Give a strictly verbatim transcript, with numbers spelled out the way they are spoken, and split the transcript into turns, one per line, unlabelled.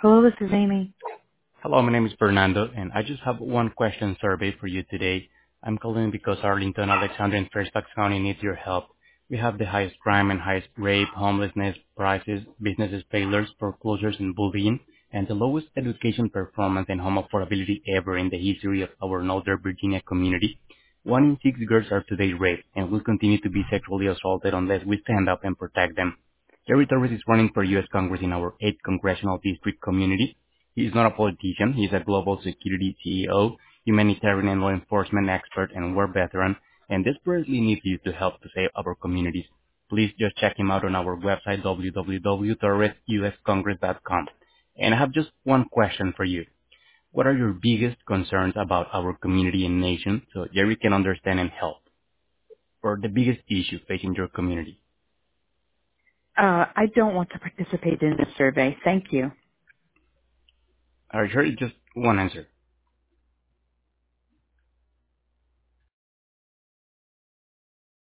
Hello, this is Amy.
Hello, my name is Fernando, and I just have one question survey for you today. I'm calling because Arlington, Alexandria, and Fairfax County needs your help. We have the highest crime and highest rape, homelessness, prices, businesses failures, foreclosures, and bullying, and the lowest education performance and home affordability ever in the history of our Northern Virginia community. One in six girls are today raped and will continue to be sexually assaulted unless we stand up and protect them. Jerry Torres is running for U S Congress in our eighth Congressional District community. He is not a politician. He is a global security C E O, humanitarian and law enforcement expert, and war veteran, and desperately needs you to help to save our communities. Please just check him out on our website, w w w dot torres u s congress dot com. And I have just one question for you. What are your biggest concerns about our community and nation so Jerry can understand and help? Or the biggest issue facing your community?
Uh, I don't want to participate in this survey. Thank you.
All right, sure, just one answer.